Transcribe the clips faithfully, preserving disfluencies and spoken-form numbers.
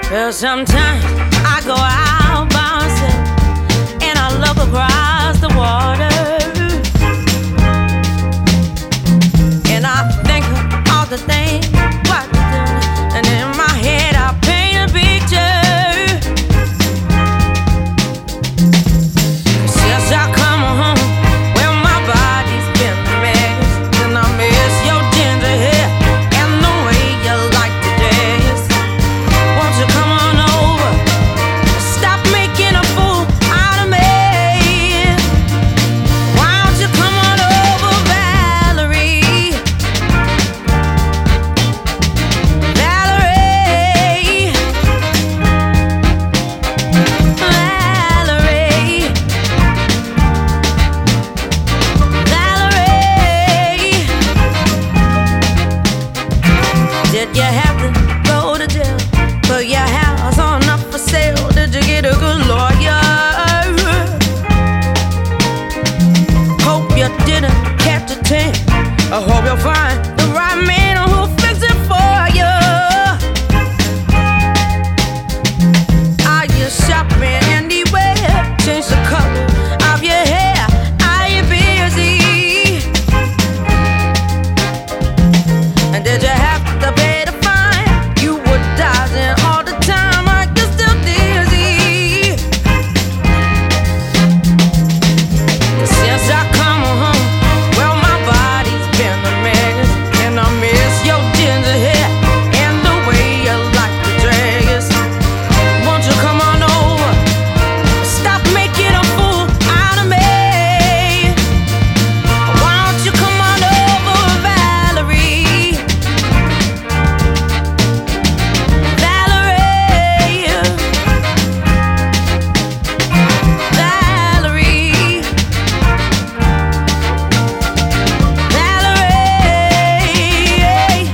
Well, sometimes I go out by myself and I look across the water, and I think of all the things what to do, and in my head I paint a picture. Since I come home, well, my body's been a mess, and I miss your ginger hair and the way you like to dance. Won't you come on over? Stop making a fool out of me. Why don't you come on over, Valerie? Valerie, Valerie, Valerie. Did you have to go to jail? Put your house on up for sale? Did you get a good lawyer? Hope you didn't catch a tan. I hope you'll find the right man who'll fix it for you. Are you shopping anywhere? Change the color of your hair. Are you busy? And did you have to pay the fine? You were dodging all the time. Are you still dizzy? Since I come home, well, my body's been a mess, and I miss your ginger hair and the way you like to dress. Won't you come on over? Stop making a fool out of me. Why don't you come on over, Valerie? Valerie, Valerie, Valerie.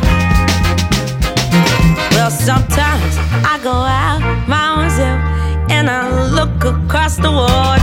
Well, sometimes I go out by myself and I look across the water,